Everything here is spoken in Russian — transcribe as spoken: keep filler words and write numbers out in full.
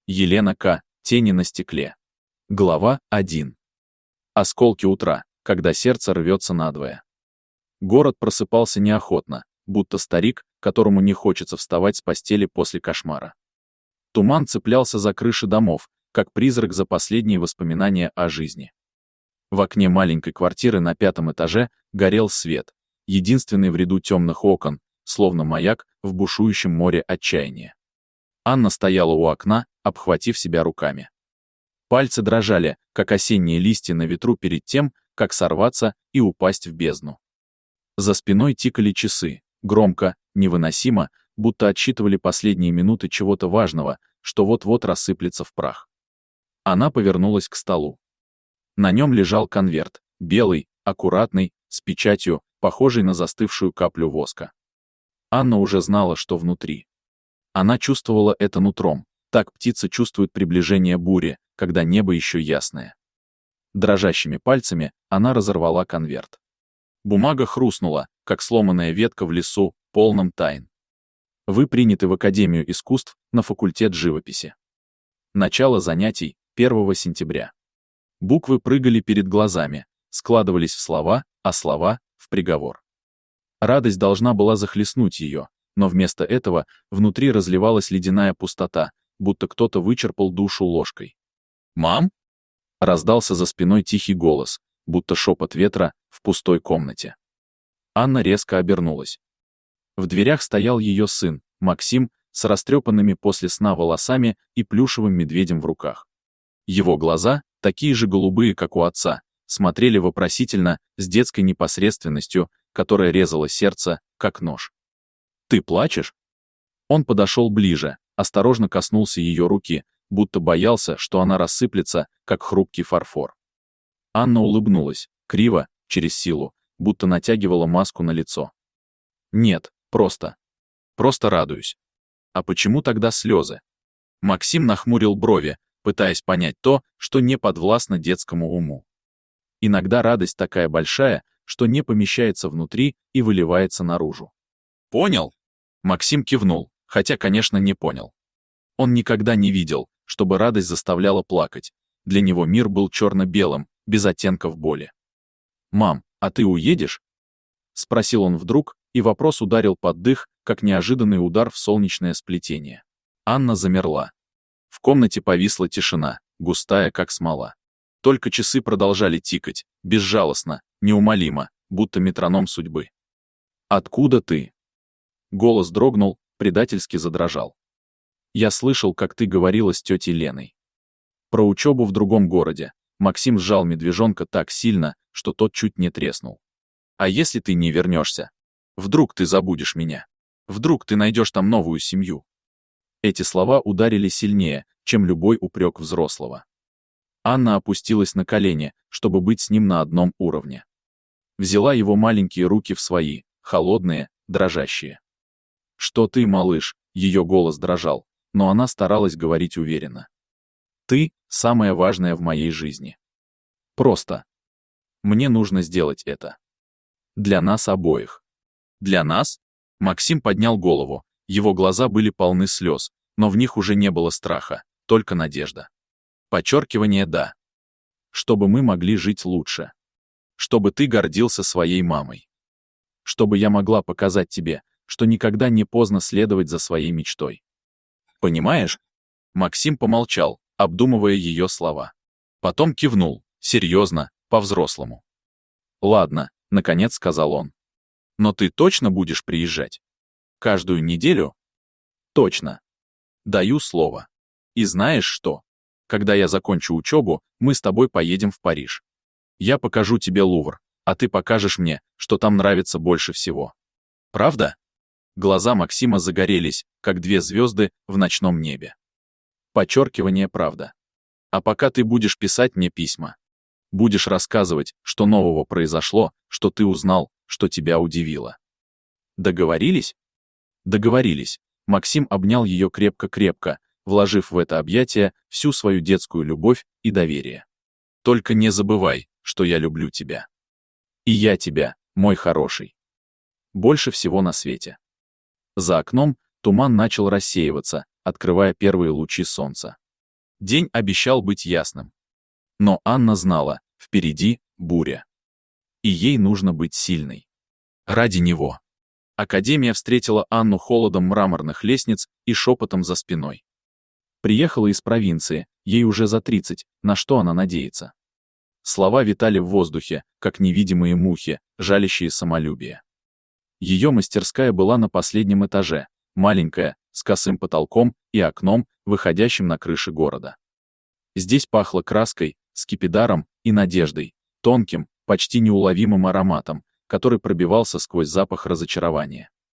Елена К. Тени на стекле. Глава один. Осколки утра, когда сердце рвется надвое. Город просыпался неохотно, будто старик, которому не хочется вставать с постели после кошмара. Туман цеплялся за крыши домов, как призрак за последние воспоминания о жизни. В окне маленькой квартиры на пятом этаже горел свет, единственный в ряду темных окон, словно маяк в бушующем море отчаяния. Анна стояла у окна, обхватив себя руками. Пальцы дрожали, как осенние листья на ветру перед тем, как сорваться и упасть в бездну. За спиной тикали часы, громко, невыносимо, будто отсчитывали последние минуты чего-то важного, что вот-вот рассыплется в прах. Она повернулась к столу. На нем лежал конверт, белый, аккуратный, с печатью, похожей на застывшую каплю воска. Анна уже знала, что внутри. Она чувствовала это нутром, так птица чувствует приближение бури, когда небо еще ясное. Дрожащими пальцами она разорвала конверт. Бумага хрустнула, как сломанная ветка в лесу, полном тайн. Вы приняты в Академию искусств на факультет живописи. Начало занятий первого сентября. Буквы прыгали перед глазами, складывались в слова, а слова — в приговор. Радость должна была захлестнуть ее, но вместо этого внутри разливалась ледяная пустота, будто кто-то вычерпал душу ложкой. «Мам?» — раздался за спиной тихий голос, будто шепот ветра в пустой комнате. Анна резко обернулась. В дверях стоял ее сын, Максим, с растрепанными после сна волосами и плюшевым медведем в руках. Его глаза, такие же голубые, как у отца, смотрели вопросительно, с детской непосредственностью, которая резала сердце, как нож. «Ты плачешь?» Он подошел ближе, осторожно коснулся ее руки, будто боялся, что она рассыплется, как хрупкий фарфор. Анна улыбнулась, криво, через силу, будто натягивала маску на лицо. «Нет, просто. Просто радуюсь. А почему тогда слезы?» Максим нахмурил брови, пытаясь понять то, что не подвластно детскому уму. Иногда радость такая большая, что не помещается внутри и выливается наружу. «Понял?» Максим кивнул, хотя, конечно, не понял. Он никогда не видел, чтобы радость заставляла плакать. Для него мир был черно-белым, без оттенков боли. «Мам, а ты уедешь?» — спросил он вдруг, и вопрос ударил под дых, как неожиданный удар в солнечное сплетение. Анна замерла. В комнате повисла тишина, густая, как смола. Только часы продолжали тикать, безжалостно, неумолимо, будто метроном судьбы. «Откуда ты?» Голос дрогнул, предательски задрожал. «Я слышал, как ты говорила с тетей Леной. Про учебу в другом городе». Максим сжал медвежонка так сильно, что тот чуть не треснул. «А если ты не вернешься? Вдруг ты забудешь меня? Вдруг ты найдешь там новую семью?» Эти слова ударили сильнее, чем любой упрек взрослого. Анна опустилась на колени, чтобы быть с ним на одном уровне. Взяла его маленькие руки в свои, холодные, дрожащие. «Что ты, малыш?» — ее голос дрожал, но она старалась говорить уверенно. «Ты — самое важное в моей жизни. Просто. Мне нужно сделать это. Для нас обоих». «Для нас?» Максим поднял голову, его глаза были полны слез, но в них уже не было страха, только надежда. Подчеркивание «да». Чтобы мы могли жить лучше. Чтобы ты гордился своей мамой. Чтобы я могла показать тебе, что никогда не поздно следовать за своей мечтой. Понимаешь?» Максим помолчал, обдумывая ее слова. Потом кивнул, серьезно, по-взрослому. «Ладно», — наконец сказал он. «Но ты точно будешь приезжать? Каждую неделю?» «Точно. Даю слово. И знаешь что? Когда я закончу учебу, мы с тобой поедем в Париж. Я покажу тебе Лувр, а ты покажешь мне, что там нравится больше всего. Правда?» Глаза Максима загорелись, как две звезды в ночном небе. Подчеркивание «правда». «А пока ты будешь писать мне письма. Будешь рассказывать, что нового произошло, что ты узнал, что тебя удивило. Договорились?» «Договорились». Максим обнял ее крепко-крепко, вложив в это объятие всю свою детскую любовь и доверие. «Только не забывай, что я люблю тебя. И я тебя, мой хороший. Больше всего на свете». За окном туман начал рассеиваться, открывая первые лучи солнца. День обещал быть ясным. Но Анна знала, впереди буря. И ей нужно быть сильной. Ради него. Академия встретила Анну холодом мраморных лестниц и шепотом за спиной. Приехала из провинции, ей уже за тридцать, на что она надеется? Слова витали в воздухе, как невидимые мухи, жалящие самолюбие. Ее мастерская была на последнем этаже, маленькая, с косым потолком и окном, выходящим на крыши города. Здесь пахло краской, скипидаром и надеждой, тонким, почти неуловимым ароматом, который пробивался сквозь запах разочарования.